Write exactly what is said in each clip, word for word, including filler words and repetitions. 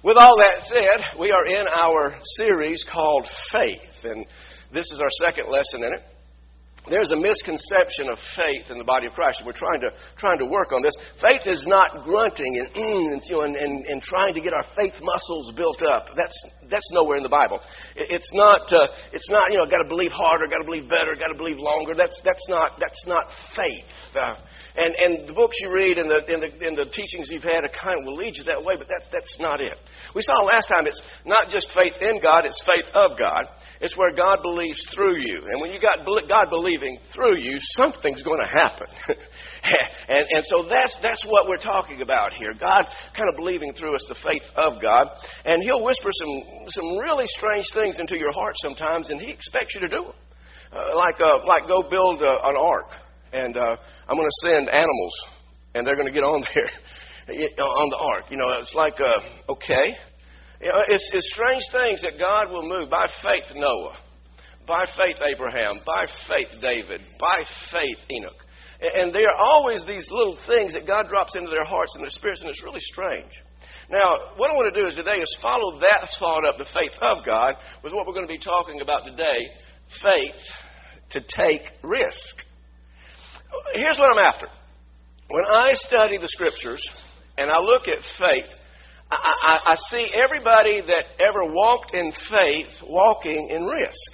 With all that said, we are in our series called Faith, and this is our second lesson in it. There's a misconception of faith in the body of Christ. We're trying to trying to work on this. Faith is not grunting and mm, and, you know, and, and, and trying to get our faith muscles built up. That's that's nowhere in the Bible. It's not uh, it's not you know got to believe harder, got to believe better, got to believe longer. That's that's not that's not faith. Uh, and and the books you read and the in the in the teachings you've had, it kind of will lead you that way. But that's that's not it. We saw last time it's not just faith in God; it's faith of God. It's where God believes through you. And when you got God believing through you, something's going to happen. and, and so that's that's what we're talking about here. God kind of believing through us the faith of God. And He'll whisper some, some really strange things into your heart sometimes, and He expects you to do them. Uh, like, uh, like go build uh, an ark, and uh, I'm going to send animals, and they're going to get on there, on the ark. You know, it's like, uh, okay. You know, it's, it's strange things that God will move by faith Noah, by faith Abraham, by faith David, by faith Enoch. And, and there are always these little things that God drops into their hearts and their spirits, and it's really strange. Now, what I want to do is today is follow that thought up, the faith of God, with what we're going to be talking about today, faith to take risk. Here's what I'm after. When I study the Scriptures and I look at faith, I, I, I see everybody that ever walked in faith walking in risk.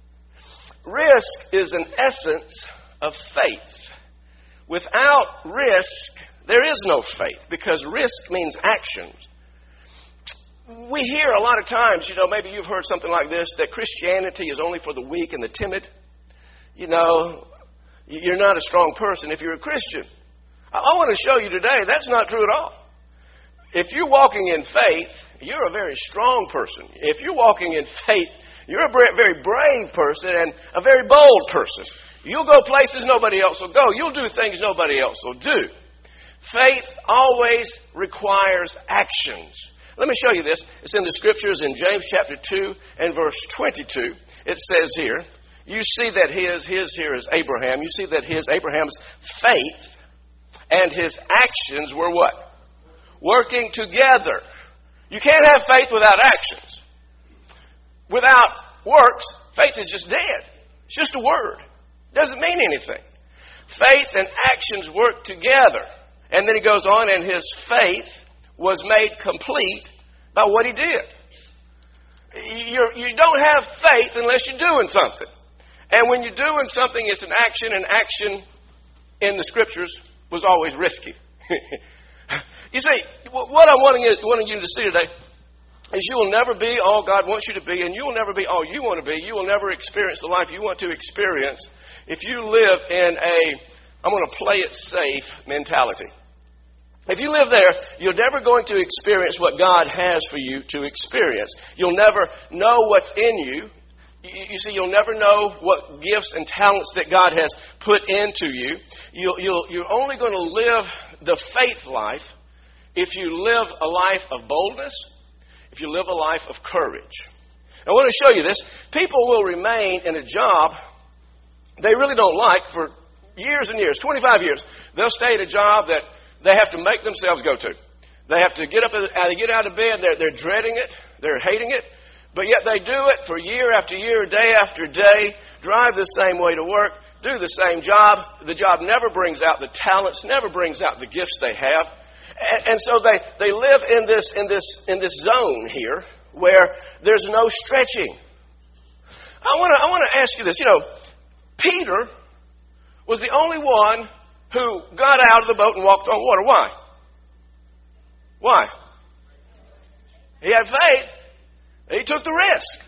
Risk is an essence of faith. Without risk, there is no faith, because risk means actions. We hear a lot of times, you know, maybe you've heard something like this, that Christianity is only for the weak and the timid. You know, you're not a strong person if you're a Christian. I, I want to show you today that's not true at all. If you're walking in faith, you're a very strong person. If you're walking in faith, you're a very brave person and a very bold person. You'll go places nobody else will go. You'll do things nobody else will do. Faith always requires actions. Let me show you this. It's in the Scriptures in James chapter two and verse twenty-two. It says here, you see that his, his here is Abraham. You see that his, Abraham's faith and his actions were what? Working together. You can't have faith without actions. Without works, faith is just dead. It's just a word. It doesn't mean anything. Faith and actions work together. And then he goes on, and his faith was made complete by what he did. You're, you don't have faith unless you're doing something. And when you're doing something, it's an action, and action in the Scriptures was always risky. You see, what I'm wanting you, wanting you to see today is you will never be all God wants you to be, and you will never be all you want to be. You will never experience the life you want to experience if you live in a, I'm going to play it safe mentality. If you live there, you're never going to experience what God has for you to experience. You'll never know what's in you. You see, you'll never know what gifts and talents that God has put into you. You'll, you'll, you're only going to live the faith life if you live a life of boldness, if you live a life of courage. I want to show you this. People will remain in a job they really don't like for years and years, twenty-five years. They'll stay at a job that they have to make themselves go to. They have to get up, they get out of bed, they're, they're dreading it, they're hating it, but yet they do it for year after year, day after day, drive the same way to work, do the same job. The job never brings out the talents, never brings out the gifts they have. And, and so they, they live in this, in, this, in this zone here where there's no stretching. I want to I want to ask you this. You know, Peter was the only one who got out of the boat and walked on water. Why? Why? He had faith. He took the risk.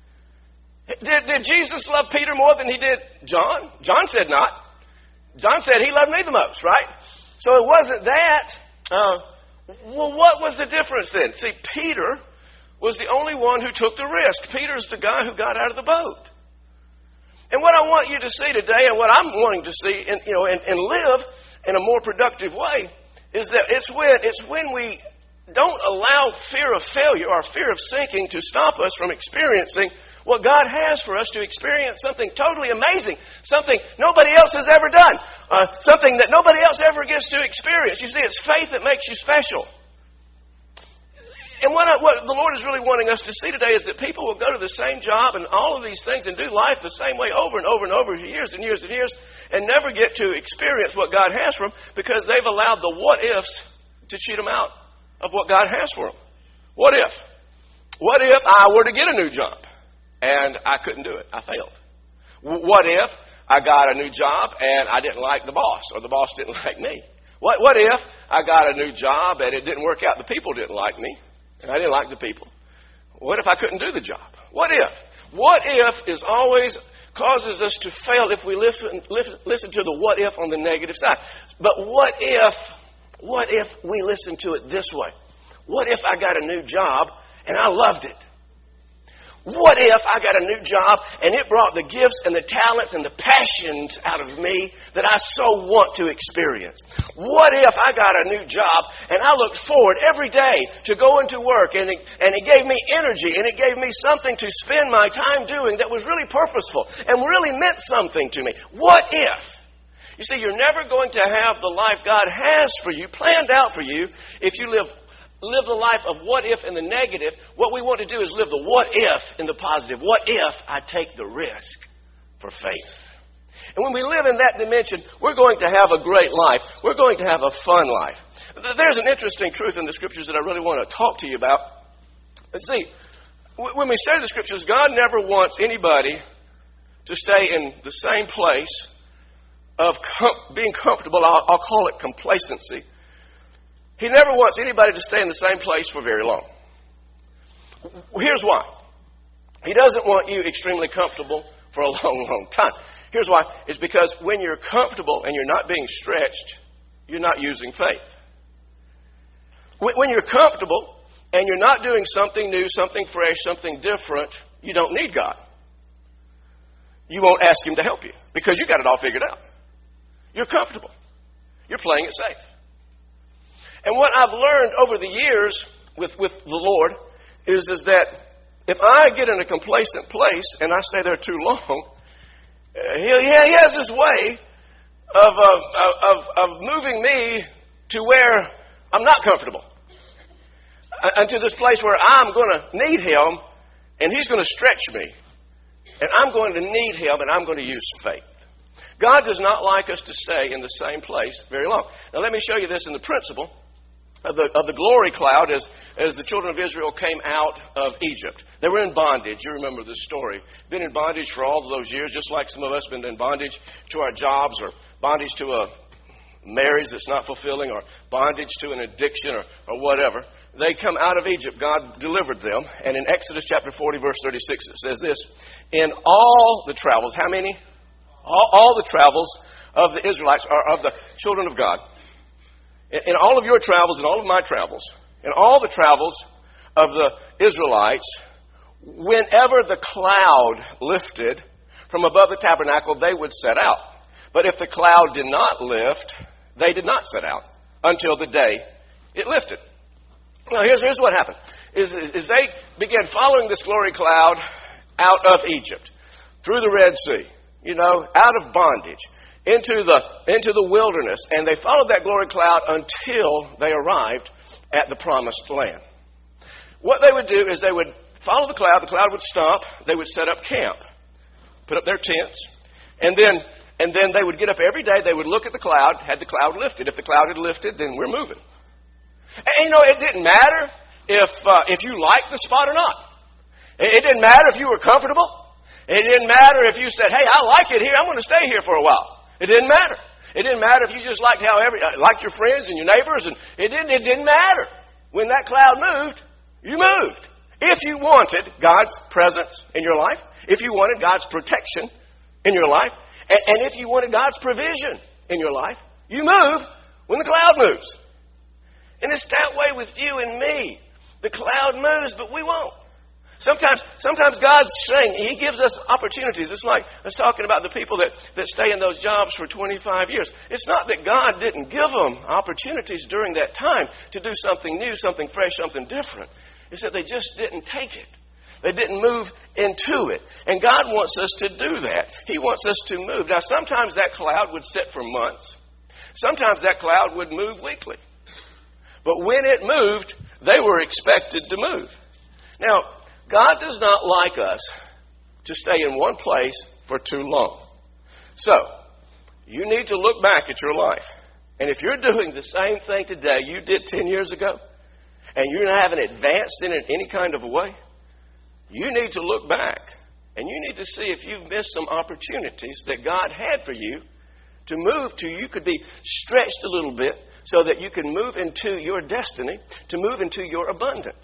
Did, did Jesus love Peter more than he did John? John said not. John said he loved me the most, right? So it wasn't that. Uh, well, what was the difference then? See, Peter was the only one who took the risk. Peter's the guy who got out of the boat. And what I want you to see today, and what I'm wanting to see, and you know, and, and live in a more productive way, is that it's when it's when we don't allow fear of failure or fear of sinking to stop us from experiencing what God has for us to experience, something totally amazing, something nobody else has ever done, uh, something that nobody else ever gets to experience. You see, it's faith that makes you special. and what, I, what the Lord is really wanting us to see today is that people will go to the same job and all of these things and do life the same way over and over and over for years and years and years and never get to experience what God has for them because they've allowed the what-ifs to cheat them out of what God has for them. What if? What if I were to get a new job and I couldn't do it? I failed. What if I got a new job and I didn't like the boss or the boss didn't like me? What, what if I got a new job and it didn't work out, the people didn't like me, and I didn't like the people? What if I couldn't do the job? What if? What if is always causes us to fail if we listen, listen, listen to the what if on the negative side. But what if, what if we listen to it this way? What if I got a new job and I loved it? What if I got a new job and it brought the gifts and the talents and the passions out of me that I so want to experience? What if I got a new job and I looked forward every day to going to work and it, and it gave me energy and it gave me something to spend my time doing that was really purposeful and really meant something to me? What if? You see, you're never going to have the life God has for you, planned out for you, if you live Live the life of what if in the negative. What we want to do is live the what if in the positive. What if I take the risk for faith? And when we live in that dimension, we're going to have a great life. We're going to have a fun life. There's an interesting truth in the Scriptures that I really want to talk to you about. Let's see, when we study the Scriptures, God never wants anybody to stay in the same place of com- being comfortable. I'll, I'll call it complacency. He never wants anybody to stay in the same place for very long. Here's why. He doesn't want you extremely comfortable for a long, long time. Here's why. It's because when you're comfortable and you're not being stretched, you're not using faith. When you're comfortable and you're not doing something new, something fresh, something different, you don't need God. You won't ask Him to help you because you got it all figured out. You're comfortable. You're playing it safe. And what I've learned over the years with, with the Lord is, is that if I get in a complacent place and I stay there too long, he, he has this way of, of, of, of moving me to where I'm not comfortable. And to this place where I'm going to need Him and He's going to stretch me. And I'm going to need Him and I'm going to use faith. God does not like us to stay in the same place very long. Now let me show you this in the principle Of the, of the glory cloud as, as the children of Israel came out of Egypt. They were in bondage. You remember this story. Been in bondage for all of those years, just like some of us have been in bondage to our jobs or bondage to a marriage that's not fulfilling or bondage to an addiction or, or whatever. They come out of Egypt. God delivered them. And in Exodus chapter forty, verse thirty-six, it says this, in all the travels, how many? All, all the travels of the Israelites, or of the children of God. In all of your travels, in all of my travels, in all the travels of the Israelites, whenever the cloud lifted from above the tabernacle, they would set out. But if the cloud did not lift, they did not set out until the day it lifted. Now, here's, here's what happened. Is, is they began following this glory cloud out of Egypt, through the Red Sea, you know, out of bondage, into the into the wilderness, and they followed that glory cloud until they arrived at the promised land. What they would do is they would follow the cloud, the cloud would stop, they would set up camp, put up their tents, and then and then they would get up every day, they would look at the cloud, had the cloud lifted. If the cloud had lifted, then we're moving. And you know, it didn't matter if uh, if you liked the spot or not. It didn't matter if you were comfortable. It didn't matter if you said, hey, I like it here, I'm going to stay here for a while. It didn't matter. It didn't matter if you just liked how every liked your friends and your neighbors, and it didn't. It didn't matter. When that cloud moved, you moved. If you wanted God's presence in your life, if you wanted God's protection in your life, and, and if you wanted God's provision in your life, you move when the cloud moves. And it's that way with you and me. The cloud moves, but we won't. Sometimes sometimes God's saying, He gives us opportunities. It's like I was talking about the people that, that stay in those jobs for twenty-five years. It's not that God didn't give them opportunities during that time to do something new, something fresh, something different. It's that they just didn't take it. They didn't move into it. And God wants us to do that. He wants us to move. Now, sometimes that cloud would sit for months. Sometimes that cloud would move weekly. But when it moved, They were expected to move. Now, God does not like us to stay in one place for too long. So, you need to look back at your life. And if you're doing the same thing today you did ten years ago, and you haven't advanced in it any kind of a way, you need to look back. And you need to see if you've missed some opportunities that God had for you to move to. You could be stretched a little bit so that you can move into your destiny, to move into your abundance.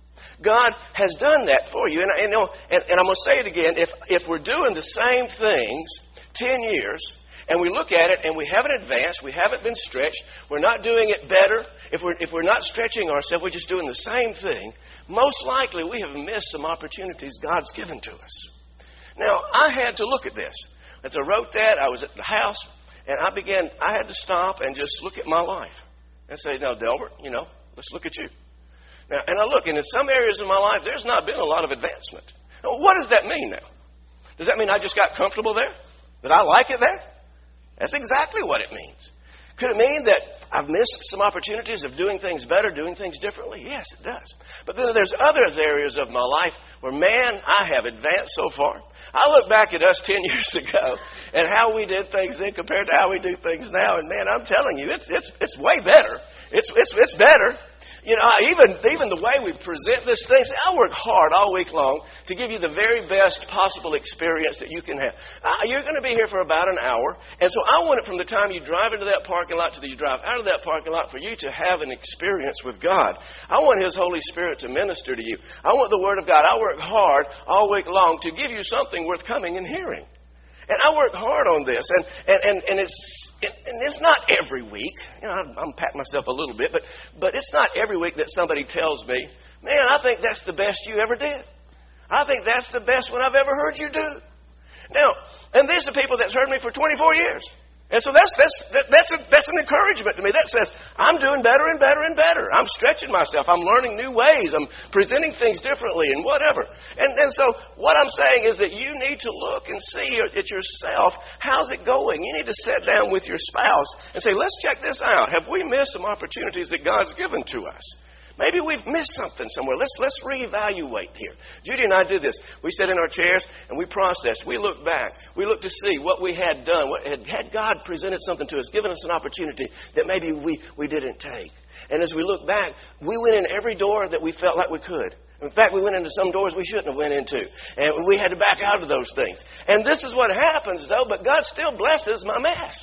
God has done that for you. And, and, and, and I'm going to say it again. If, if we're doing the same things ten years, and we look at it and we haven't advanced, we haven't been stretched, we're not doing it better, if we're, if we're not stretching ourselves, we're just doing the same thing, most likely we have missed some opportunities God's given to us. Now, I had to look at this. As I wrote that, I was at the house, and I began, I had to stop and just look at my life and say, now, Delbert, you know, let's look at you. Now, and I look, and in some areas of my life, there's not been a lot of advancement. Now, what does that mean now? Does that mean I just got comfortable there? That I like it there? That's exactly what it means. Could it mean that I've missed some opportunities of doing things better, doing things differently? Yes, it does. But then there's other areas of my life where, man, I have advanced so far. I look back at us ten years ago and how we did things then compared to how we do things now. And, man, I'm telling you, it's it's it's way better. It's it's it's better. You know, even even the way we present this thing, see, I work hard all week long to give you the very best possible experience that you can have. Uh, you're going to be here for about an hour, and so I want it from the time you drive into that parking lot to the you drive out of that parking lot for you to have an experience with God. I want His Holy Spirit to minister to you. I want the Word of God. I work hard all week long to give you something worth coming and hearing. And I work hard on this, and and, and, and it's and it's not every week. You know, I'm, I'm patting myself a little bit, but but it's not every week that somebody tells me, man, I think that's the best you ever did. I think that's the best one I've ever heard you do. Now, and these are people that's heard me for twenty-four years. And so that's that's that's a, that's an encouragement to me. That says I'm doing better and better and better. I'm stretching myself. I'm learning new ways. I'm presenting things differently and whatever. And and so what I'm saying is that you need to look and see at yourself, how's it going? You need to sit down with your spouse and say, let's check this out. Have we missed some opportunities that God's given to us? Maybe we've missed something somewhere. Let's let's reevaluate here. Judy and I did this. We sat in our chairs and we processed. We looked back. We looked to see what we had done. What had, had God presented something to us, given us an opportunity that maybe we, we didn't take. And as we look back, we went in every door that we felt like we could. In fact, we went into some doors we shouldn't have went into. And we had to back out of those things. And this is what happens, though, but God still blesses my mess.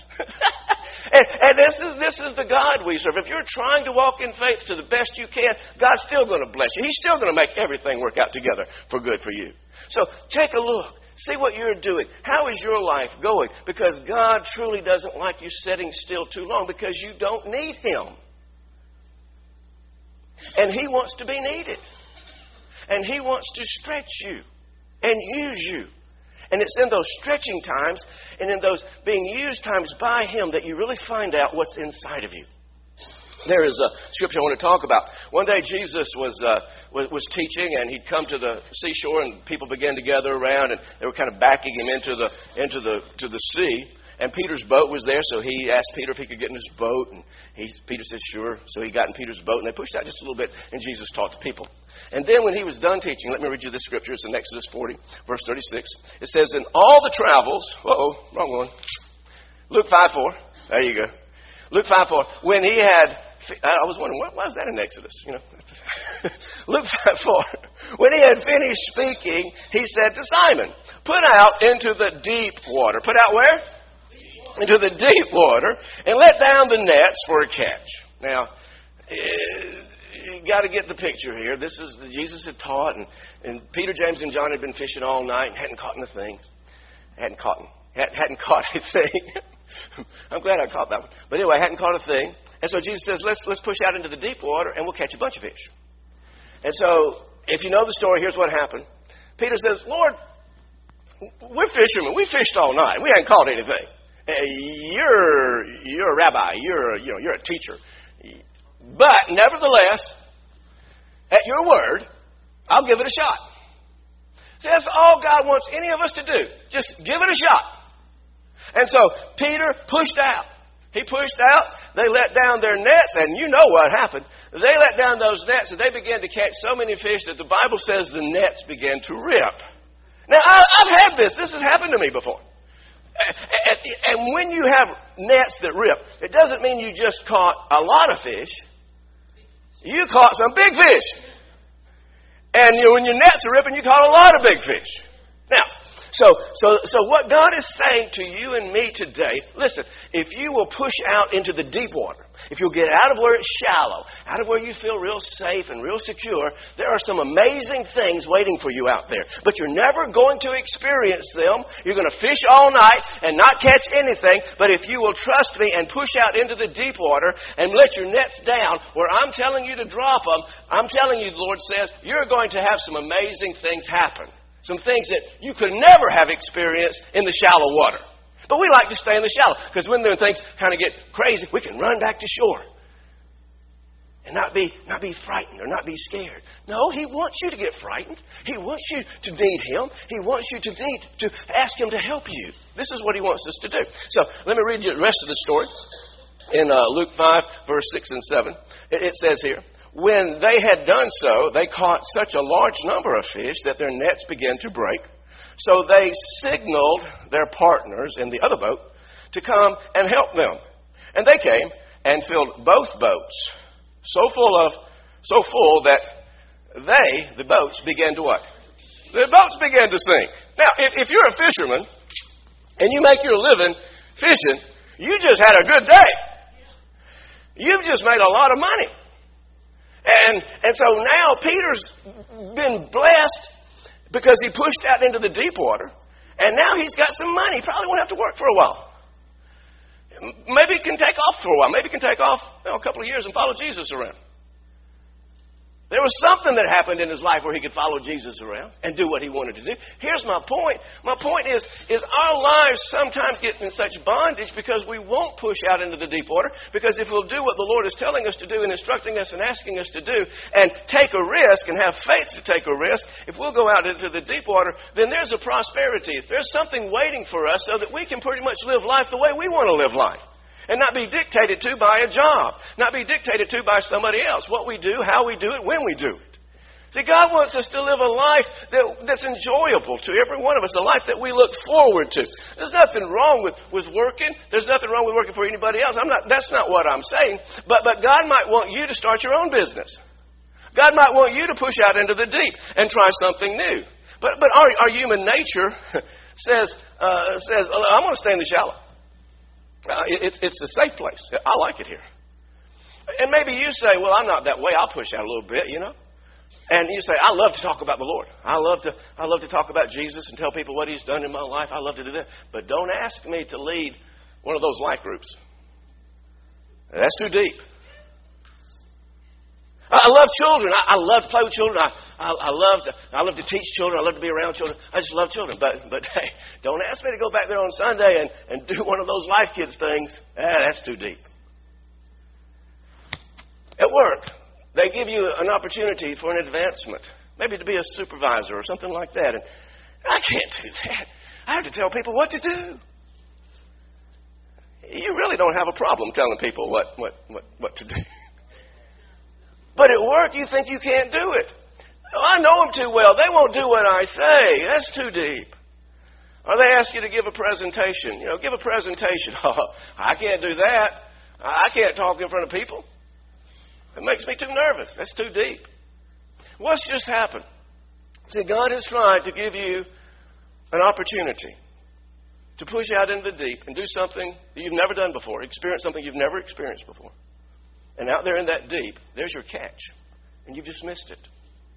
and and this is this is the God we serve. If you're trying to walk in faith to the best you can, God's still going to bless you. He's still going to make everything work out together for good for you. So take a look. See what you're doing. How is your life going? Because God truly doesn't like you sitting still too long because you don't need Him. And He wants to be needed. And He wants to stretch you and use you. And it's in those stretching times and in those being used times by Him that you really find out what's inside of you. There is a scripture I want to talk about. One day Jesus was, uh, was was teaching, and he'd come to the seashore, and people began to gather around, and they were kind of backing him into the into the to the sea. And Peter's boat was there, so he asked Peter if he could get in his boat. And he, Peter said, sure. So he got in Peter's boat, and they pushed out just a little bit, and Jesus talked to people. And then when he was done teaching, let me read you this scripture. It's in Exodus forty, verse thirty-six. It says, in all the travels, uh-oh, wrong one. Luke five four. There you go. Luke five four. When he had, I was wondering, why is that in Exodus? You know, Luke five four. When he had finished speaking, he said to Simon, put out into the deep water. Put out where? Into the deep water, and let down the nets for a catch. Now, you got to get the picture here. This is Jesus had taught, and, and Peter, James, and John had been fishing all night and hadn't caught anything. Hadn't caught hadn't caught a thing. I'm glad I caught that one. But anyway, hadn't caught a thing. And so Jesus says, let's let's push out into the deep water, and we'll catch a bunch of fish. And so, if you know the story, here's what happened. Peter says, Lord, we're fishermen. We fished all night. We hadn't caught anything. You're you're a rabbi. You're you know you're a teacher. But nevertheless, at your word, I'll give it a shot. See, that's all God wants any of us to do. Just give it a shot. And so Peter pushed out. He pushed out, they let down their nets, and you know what happened. They let down those nets, and they began to catch so many fish that the Bible says the nets began to rip. Now, I, I've had this. This has happened to me before. And, and when you have nets that rip, it doesn't mean you just caught a lot of fish. You caught some big fish. And you know, when your nets are ripping, you caught a lot of big fish. Now, so, so, so what God is saying to you and me today, listen, if you will push out into the deep water, if you'll get out of where it's shallow, out of where you feel real safe and real secure, there are some amazing things waiting for you out there. But you're never going to experience them. You're going to fish all night and not catch anything. But if you will trust me and push out into the deep water and let your nets down where I'm telling you to drop them, I'm telling you, the Lord says, you're going to have some amazing things happen. Some things that you could never have experienced in the shallow water. But we like to stay in the shallow because when things kind of get crazy, we can run back to shore and not be not be frightened or not be scared. No, He wants you to get frightened. He wants you to need Him. He wants you to need to ask Him to help you. This is what He wants us to do. So let me read you the rest of the story in uh, Luke five, verse six and seven. It, it says here, when they had done so, they caught such a large number of fish that their nets began to break. So they signaled their partners in the other boat to come and help them. And they came and filled both boats so full of, so full that they, the boats, began to what? The boats began to sink. Now, if, if you're a fisherman and you make your living fishing, you just had a good day. You've just made a lot of money. And and so now Peter's been blessed because he pushed out into the deep water. And now he's got some money. He probably won't have to work for a while. Maybe he can take off for a while. Maybe he can take off you know, a couple of years and follow Jesus around. There was something that happened in his life where he could follow Jesus around and do what he wanted to do. Here's my point. My point is, is our lives sometimes get in such bondage because we won't push out into the deep water. Because if we'll do what the Lord is telling us to do and instructing us and asking us to do and take a risk and have faith to take a risk, if we'll go out into the deep water, then there's a prosperity. There's something waiting for us so that we can pretty much live life the way we want to live life. And not be dictated to by a job. Not be dictated to by somebody else. What we do, how we do it, when we do it. See, God wants us to live a life that, that's enjoyable to every one of us. A life that we look forward to. There's nothing wrong with, with working. There's nothing wrong with working for anybody else. I'm not, that's not what I'm saying. But, but God might want you to start your own business. God might want you to push out into the deep and try something new. But, but our, our human nature says, uh, says, I'm going to stay in the shallow. Uh, it, it's a safe place. I like it here. And maybe you say, well, I'm not that way. I'll push out a little bit, you know. And you say, I love to talk about the Lord. I love to I love to talk about Jesus and tell people what He's done in my life. I love to do that. But don't ask me to lead one of those life groups. That's too deep. I love children. I, I love to play with children. I, I, I love to I love to teach children. I love to be around children. I just love children. But but hey, don't ask me to go back there on Sunday and, and do one of those Life Kids things. Ah, that's too deep. At work, they give you an opportunity for an advancement, maybe to be a supervisor or something like that. And I can't do that. I have to tell people what to do. You really don't have a problem telling people what what what, what to do. But at work, you think you can't do it. Oh, I know them too well. They won't do what I say. That's too deep. Or they ask you to give a presentation. You know, give a presentation. Oh, I can't do that. I can't talk in front of people. It makes me too nervous. That's too deep. What's just happened? See, God has tried to give you an opportunity to push out into the deep and do something that you've never done before, experience something you've never experienced before. And out there in that deep, there's your catch. And you've just missed it.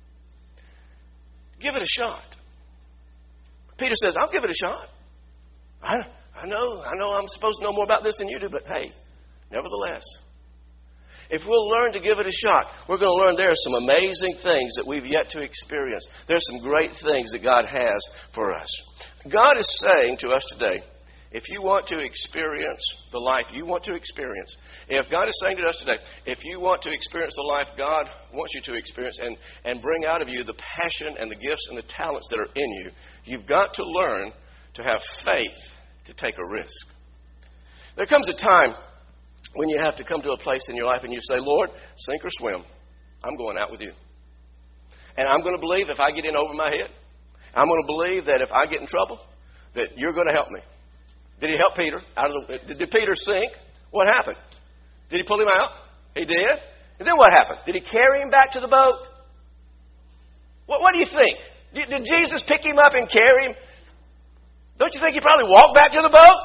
Give it a shot. Peter says, I'll give it a shot. I, I know, I know I'm supposed to know more about this than you do, but hey, nevertheless, if we'll learn to give it a shot, we're going to learn there are some amazing things that we've yet to experience. There's some great things that God has for us. God is saying to us today, if you want to experience the life you want to experience, if God is saying to us today, if you want to experience the life God wants you to experience and, and bring out of you the passion and the gifts and the talents that are in you, you've got to learn to have faith to take a risk. There comes a time when you have to come to a place in your life and you say, Lord, sink or swim, I'm going out with you. And I'm going to believe if I get in over my head, I'm going to believe that if I get in trouble, that you're going to help me. Did he help Peter out of the? Did Peter sink? What happened? Did he pull him out? He did. And then what happened? Did he carry him back to the boat? What, what do you think? Did, did Jesus pick him up and carry him? Don't you think he probably walked back to the boat?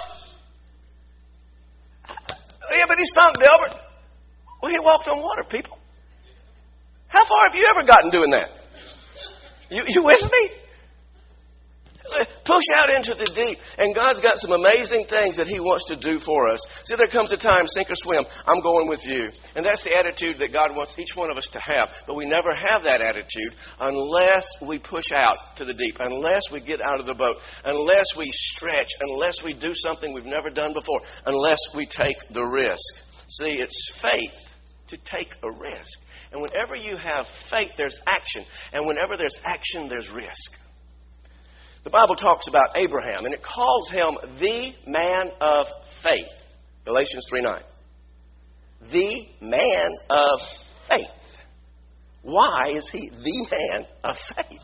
Yeah, but he stunk, Delbert. Well, he walked on water, people. How far have you ever gotten doing that? You, you with me? Push out into the deep. And God's got some amazing things that He wants to do for us. See, there comes a time, sink or swim, I'm going with you. And that's the attitude that God wants each one of us to have. But we never have that attitude unless we push out to the deep, unless we get out of the boat, unless we stretch, unless we do something we've never done before, unless we take the risk. See, it's faith to take a risk. And whenever you have faith, there's action. And whenever there's action, there's risk. The Bible talks about Abraham, and it calls him the man of faith. Galatians three nine. The man of faith. Why is he the man of faith?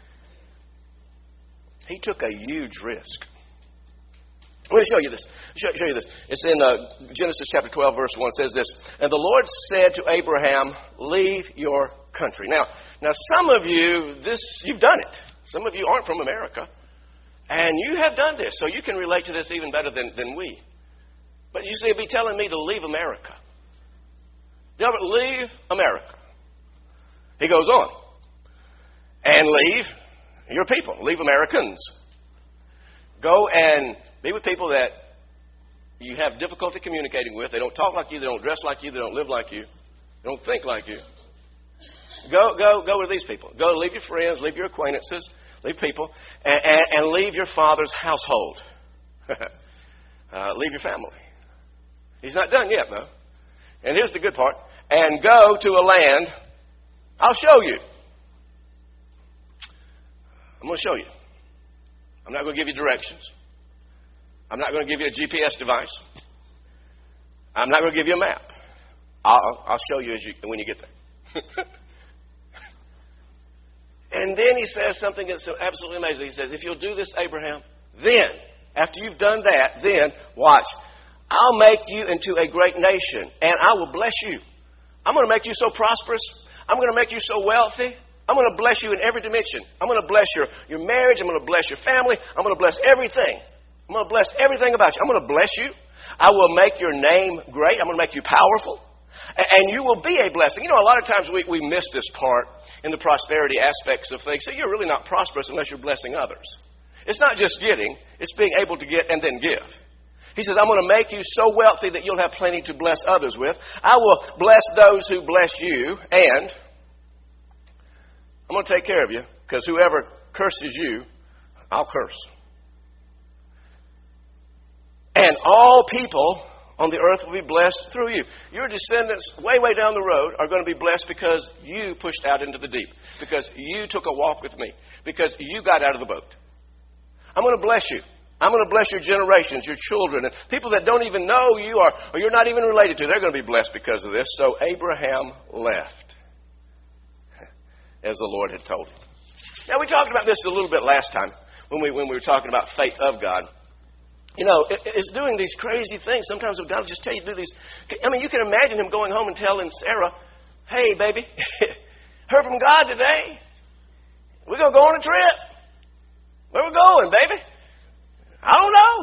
He took a huge risk. Let me show you this. Show, show you this. It's in uh, Genesis chapter twelve, verse one. It says this, and the Lord said to Abraham, leave your country. Now, now some of you, this you've done it. Some of you aren't from America. And you have done this, so you can relate to this even better than, than we. But you see, it'd be telling me to leave America. Delbert, leave America. He goes on. And leave your people. Leave Americans. Go and be with people that you have difficulty communicating with. They don't talk like you. They don't dress like you. They don't live like you. They don't think like you. Go, go, go with these people. Go, leave your friends, leave your acquaintances, leave people, and, and, and leave your father's household. uh, leave your family. He's not done yet, though. And here's the good part. And go to a land, I'll show you. I'm going to show you. I'm not going to give you directions. I'm not going to give you a G P S device. I'm not going to give you a map. I'll, I'll show you as you, when you get there. And then he says something that's absolutely amazing. He says, if you'll do this, Abraham, then, after you've done that, then, watch, I'll make you into a great nation, and I will bless you. I'm going to make you so prosperous. I'm going to make you so wealthy. I'm going to bless you in every dimension. I'm going to bless your, your marriage. I'm going to bless your family. I'm going to bless everything. I'm going to bless everything about you. I'm going to bless you. I will make your name great. I'm going to make you powerful. And you will be a blessing. You know, a lot of times we, we miss this part in the prosperity aspects of things. So you're really not prosperous unless you're blessing others. It's not just getting. It's being able to get and then give. He says, I'm going to make you so wealthy that you'll have plenty to bless others with. I will bless those who bless you. And I'm going to take care of you, because whoever curses you, I'll curse. And all people on the earth will be blessed through you. Your descendants way, way down the road are going to be blessed because you pushed out into the deep, because you took a walk with me, because you got out of the boat. I'm going to bless you. I'm going to bless your generations, your children, and people that don't even know you or, or you're not even related to. They're going to be blessed because of this. So Abraham left, as the Lord had told him. Now, we talked about this a little bit last time when we, when we were talking about faith of God. You know, it's doing these crazy things. Sometimes God will just tell you to do these. I mean, you can imagine him going home and telling Sarah, hey, baby, heard from God today. We're going to go on a trip. Where we going, baby? I don't know.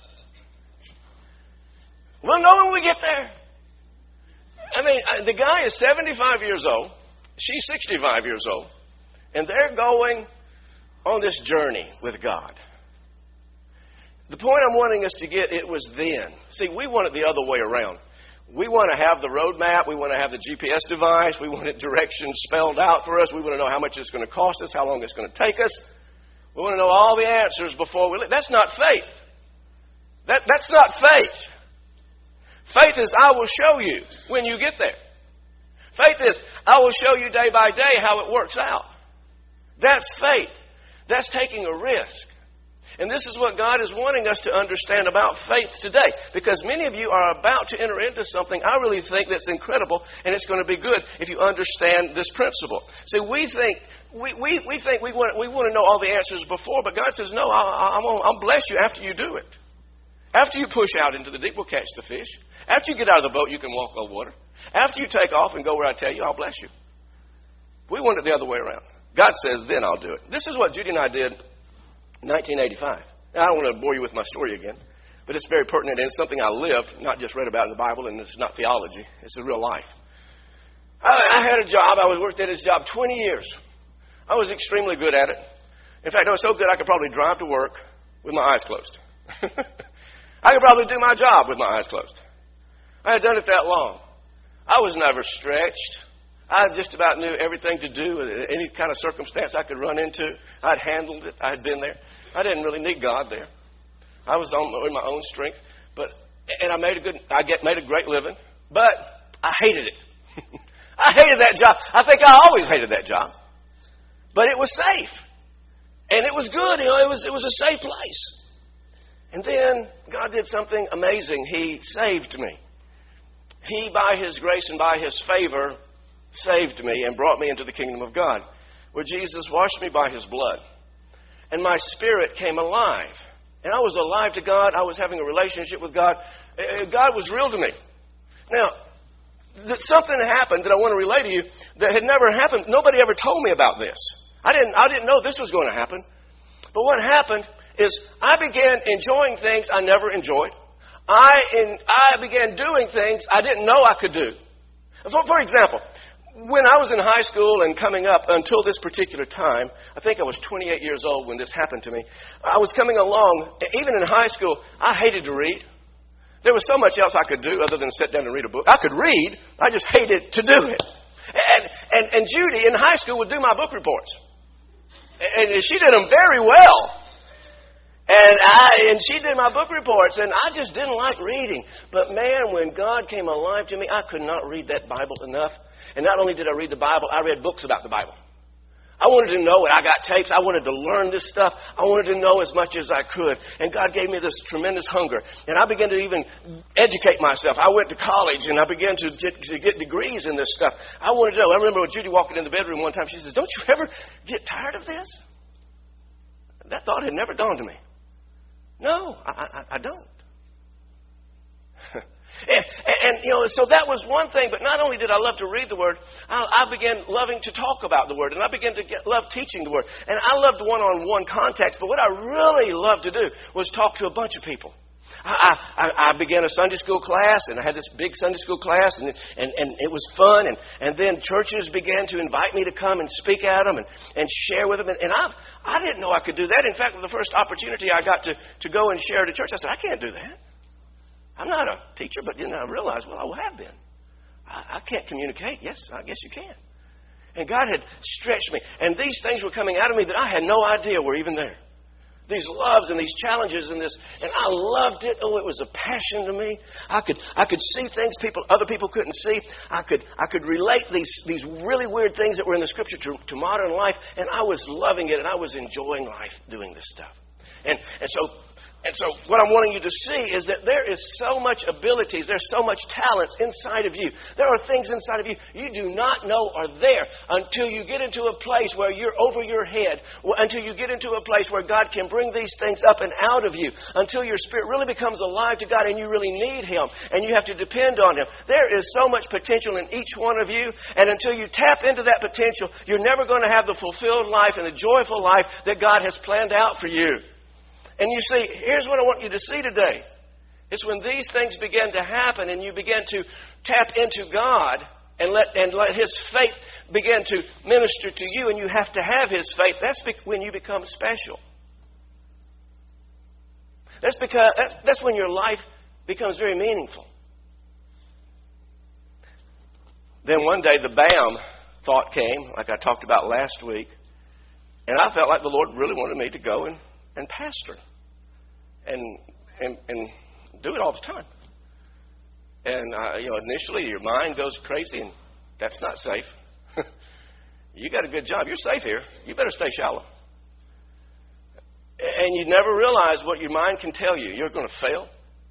We'll know when we get there. I mean, the guy is seventy-five years old. She's sixty-five years old. And they're going on this journey with God. The point I'm wanting us to get, it was then. See, we want it the other way around. We want to have the roadmap. We want to have the G P S device. We want it directions spelled out for us. We want to know how much it's going to cost us, how long it's going to take us. We want to know all the answers before we leave. That's not faith. That, that's not faith. Faith is, I will show you when you get there. Faith is, I will show you day by day how it works out. That's faith. That's taking a risk. And this is what God is wanting us to understand about faith today. Because many of you are about to enter into something I really think that's incredible, and it's going to be good if you understand this principle. See, we think we, we, we think we want we want to know all the answers before, but God says, no, I'll, I'm gonna, I'll bless you after you do it. After you push out into the deep, we'll catch the fish. After you get out of the boat, you can walk on water. After you take off and go where I tell you, I'll bless you. We want it the other way around. God says, then I'll do it. This is what Judy and I did in nineteen eighty-five. Now, I don't want to bore you with my story again, but it's very pertinent, and it's something I lived, not just read about in the Bible, and it's not theology. It's a real life. I, I had a job. I was worked at this job twenty years. I was extremely good at it. In fact, I was so good I could probably drive to work with my eyes closed. I could probably do my job with my eyes closed. I had done it that long. I was never stretched. I just about knew everything to do with any kind of circumstance I could run into. I'd handled it. I had been there. I didn't really need God there. I was on in my own strength, but and I made a good. I get made a great living, but I hated it. I hated that job. I think I always hated that job, but it was safe, and it was good. You know, it was it was a safe place. And then God did something amazing. He saved me. He, by His grace and by His favor, saved me and brought me into the kingdom of God, where Jesus washed me by His blood. And my spirit came alive. And I was alive to God. I was having a relationship with God. God was real to me. Now, something happened that I want to relay to you that had never happened. Nobody ever told me about this. I didn't, I didn't know this was going to happen. But what happened is I began enjoying things I never enjoyed. I in, I began doing things I didn't know I could do. For, for example, when I was in high school and coming up until this particular time, I think I was twenty-eight years old when this happened to me. I was coming along, even in high school, I hated to read. There was so much else I could do other than sit down and read a book. I could read, I just hated to do it. And, and, and Judy in high school would do my book reports. And she did them very well. And I and she did my book reports, and I just didn't like reading. But man, when God came alive to me, I could not read that Bible enough. And not only did I read the Bible, I read books about the Bible. I wanted to know it. I got tapes. I wanted to learn this stuff. I wanted to know as much as I could. And God gave me this tremendous hunger. And I began to even educate myself. I went to college, and I began to get, to get degrees in this stuff. I wanted to know. I remember when Judy walking in the bedroom one time, she says, "Don't you ever get tired of this?" That thought had never dawned to me. No, I, I, I don't. and, and, you know, so that was one thing. But not only did I love to read the Word, I, I began loving to talk about the Word. And I began to get, love teaching the Word. And I loved one-on-one context. But what I really loved to do was talk to a bunch of people. I, I, I began a Sunday school class, and I had this big Sunday school class, and, and, and it was fun. And, and then churches began to invite me to come and speak at them and, and share with them. And, and I, I didn't know I could do that. In fact, the first opportunity I got to, to go and share at a church, I said, I can't do that. I'm not a teacher, but then I realized, well, I have been. I, I can't communicate. Yes, I guess you can. And God had stretched me. And these things were coming out of me that I had no idea were even there. These loves and these challenges and this, and I loved it. Oh, it was a passion to me. I could, I could see things people, other people couldn't see. I could, I could relate these, these really weird things that were in the Scripture to, to modern life, and I was loving it, and I was enjoying life doing this stuff. And, and so. And so what I'm wanting you to see is that there is so much abilities, there's so much talents inside of you. There are things inside of you you do not know are there until you get into a place where you're over your head, until you get into a place where God can bring these things up and out of you, until your spirit really becomes alive to God and you really need Him and you have to depend on Him. There is so much potential in each one of you, and until you tap into that potential, you're never going to have the fulfilled life and the joyful life that God has planned out for you. And you see, here's what I want you to see today. It's when these things begin to happen and you begin to tap into God and let and let His faith begin to minister to you, and you have to have His faith. That's when you become special. That's because that's, that's when your life becomes very meaningful. Then one day the BAM thought came, like I talked about last week, and I felt like the Lord really wanted me to go and, and pastor. And, and and do it all the time. And, uh, you know, initially your mind goes crazy, and that's not safe. You got a good job. You're safe here. You better stay shallow. And you never realize what your mind can tell you. You're going to fail.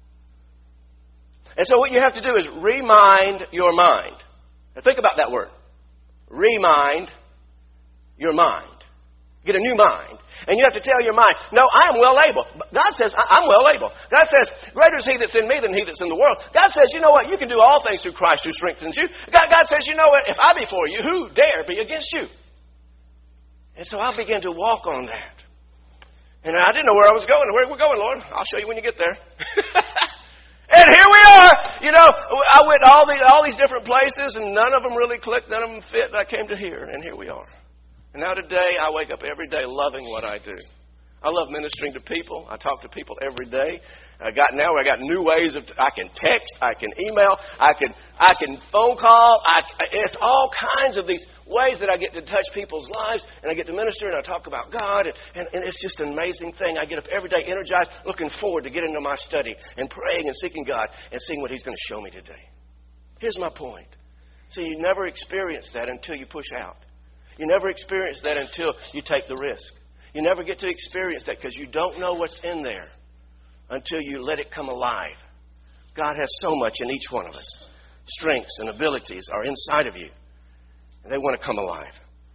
And so what you have to do is remind your mind. Now think about that word. Remind your mind. Get a new mind. And you have to tell your mind, no, I am well able. God says, I'm well able. God says, greater is He that's in me than he that's in the world. God says, you know what? You can do all things through Christ who strengthens you. God, God says, you know what? If I be for you, who dare be against you? And so I began to walk on that. And I didn't know where I was going. Where we're going, Lord? I'll show you when you get there. And here we are. You know, I went all these, all these different places, and none of them really clicked. None of them fit. And I came to here, and here we are. And now today, I wake up every day loving what I do. I love ministering to people. I talk to people every day. I got now I got new ways of I can text, I can email, I can I can phone call. I, it's all kinds of these ways that I get to touch people's lives, and I get to minister, and I talk about God, and, and, and it's just an amazing thing. I get up every day energized, looking forward to getting into my study and praying and seeking God and seeing what He's going to show me today. Here's my point. See, you never experience that until you push out. You never experience that until you take the risk. You never get to experience that because you don't know what's in there until you let it come alive. God has so much in each one of us. Strengths and abilities are inside of you, and they want to come alive.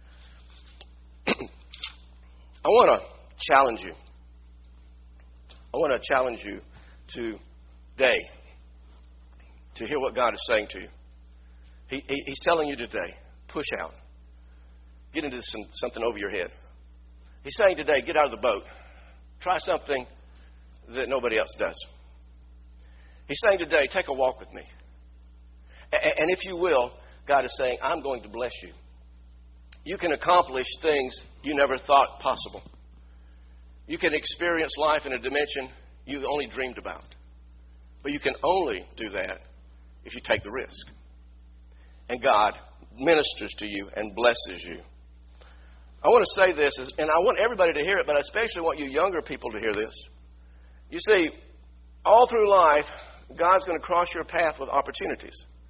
I want to challenge you. I want to challenge you today to hear what God is saying to you. He, he, he's telling you today, push out. Get into some, something over your head. He's saying today, get out of the boat. Try something that nobody else does. He's saying today, take a walk with me. A- and if you will, God is saying, I'm going to bless you. You can accomplish things you never thought possible. You can experience life in a dimension you only dreamed about. But you can only do that if you take the risk. And God ministers to you and blesses you. I want to say this, and I want everybody to hear it, but I especially want you younger people to hear this. You see, all through life, God's going to cross your path with opportunities.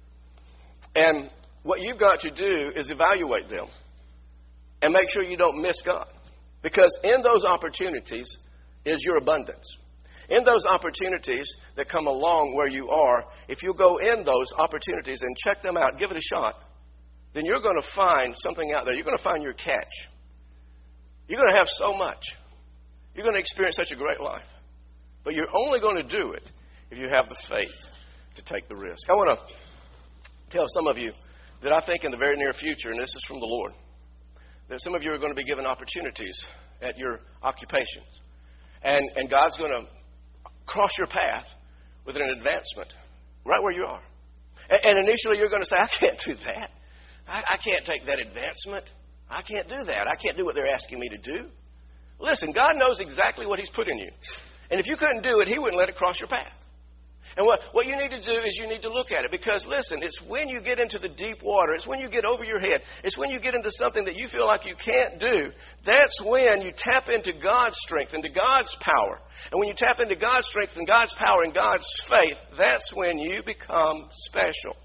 And what you've got to do is evaluate them and make sure you don't miss God. Because in those opportunities is your abundance. In those opportunities that come along where you are, if you go in those opportunities and check them out, give it a shot, then you're going to find something out there. You're going to find your catch. You're going to have so much. You're going to experience such a great life. But you're only going to do it if you have the faith to take the risk. I want to tell some of you that I think in the very near future, and this is from the Lord, that some of you are going to be given opportunities at your occupations. And, and God's going to cross your path with an advancement right where you are. And, and initially you're going to say, I can't do that. I, I can't take that advancement. I can't do that. I can't do what they're asking me to do. Listen, God knows exactly what He's put in you. And if you couldn't do it, He wouldn't let it cross your path. And what, what you need to do is you need to look at it. Because, listen, it's when you get into the deep water, it's when you get over your head, it's when you get into something that you feel like you can't do, that's when you tap into God's strength, into God's power. And when you tap into God's strength and God's power and God's faith, that's when you become special.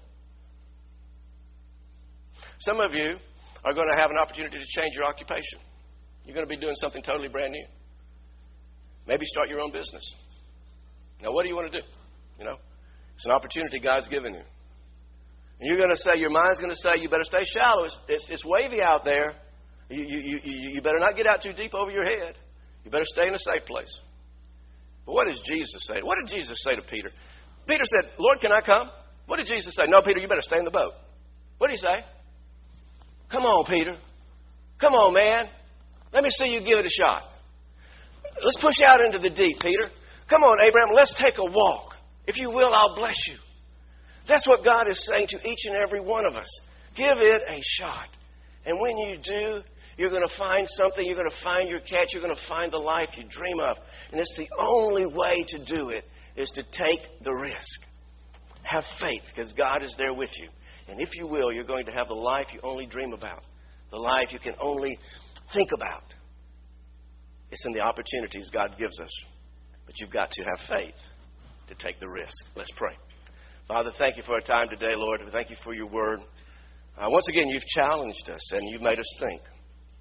Some of you are going to have an opportunity to change your occupation. You're going to be doing something totally brand new. Maybe start your own business. Now, what do you want to do? You know, it's an opportunity God's given you. And you're going to say, your mind's going to say, you better stay shallow. It's, it's, it's wavy out there. You, you, you, you better not get out too deep over your head. You better stay in a safe place. But what does Jesus say? What did Jesus say to Peter? Peter said, Lord, can I come? What did Jesus say? No, Peter, you better stay in the boat. What did He say? Come on, Peter. Come on, man. Let me see you give it a shot. Let's push out into the deep, Peter. Come on, Abraham. Let's take a walk. If you will, I'll bless you. That's what God is saying to each and every one of us. Give it a shot. And when you do, you're going to find something. You're going to find your catch. You're going to find the life you dream of. And it's the only way to do it is to take the risk. Have faith because God is there with you. And if you will, you're going to have the life you only dream about. The life you can only think about. It's in the opportunities God gives us. But you've got to have faith to take the risk. Let's pray. Father, thank you for our time today, Lord. Thank you for your word. Uh, once again, you've challenged us and you've made us think.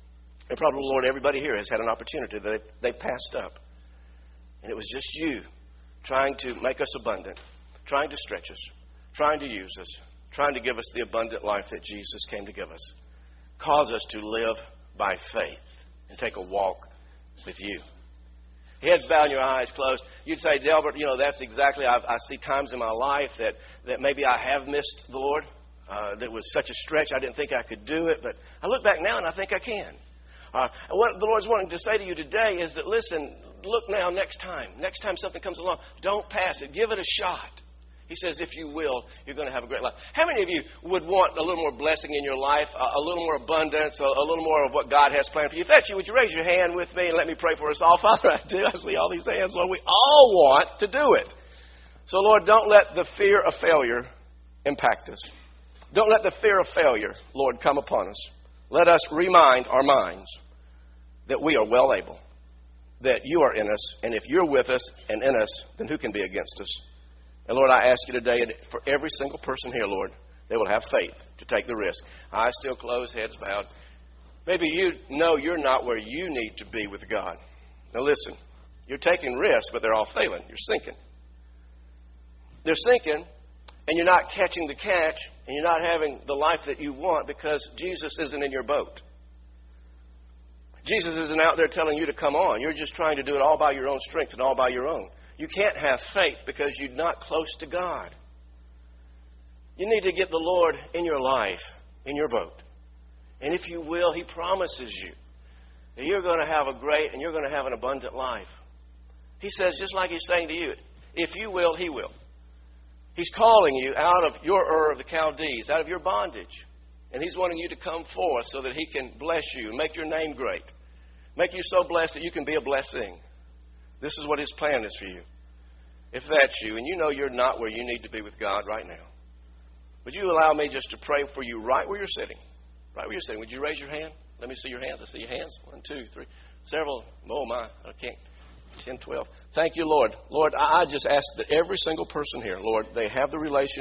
And probably, Lord, everybody here has had an opportunity that they, they passed up. And it was just you trying to make us abundant, trying to stretch us, trying to use us, trying to give us the abundant life that Jesus came to give us. Cause us to live by faith and take a walk with you. Heads bowed and your eyes closed. You'd say, Delbert, you know, that's exactly, I, I see times in my life that, that maybe I have missed the Lord. Uh, that was such a stretch, I didn't think I could do it. But I look back now and I think I can. Uh, and what the Lord's wanting to say to you today is that, listen, look now next time. Next time something comes along, don't pass it. Give it a shot. He says, if you will, you're going to have a great life. How many of you would want a little more blessing in your life, a, a little more abundance, a, a little more of what God has planned for you? If that's you, would you raise your hand with me and let me pray for us all? Father, I do. I see all these hands. Lord, we all want to do it. So, Lord, don't let the fear of failure impact us. Don't let the fear of failure, Lord, come upon us. Let us remind our minds that we are well able, that you are in us, and if you're with us and in us, then who can be against us? And Lord, I ask you today, for every single person here, Lord, they will have faith to take the risk. Eyes still closed, heads bowed. Maybe you know you're not where you need to be with God. Now listen, you're taking risks, but they're all failing. You're sinking. They're sinking, and you're not catching the catch, and you're not having the life that you want because Jesus isn't in your boat. Jesus isn't out there telling you to come on. You're just trying to do it all by your own strength and all by your own. You can't have faith because you're not close to God. You need to get the Lord in your life, in your boat. And if you will, He promises you that you're going to have a great and you're going to have an abundant life. He says, just like He's saying to you, if you will, He will. He's calling you out of your Ur of the Chaldees, out of your bondage. And He's wanting you to come forth so that He can bless you and make your name great. Make you so blessed that you can be a blessing. This is what His plan is for you. If that's you, and you know you're not where you need to be with God right now, would you allow me just to pray for you right where you're sitting? Right where you're sitting. Would you raise your hand? Let me see your hands. I see your hands. One, two, three. Several. Oh, my. I can't. ten, twelve. Thank you, Lord. Lord, I just ask that every single person here, Lord, they have the relationship.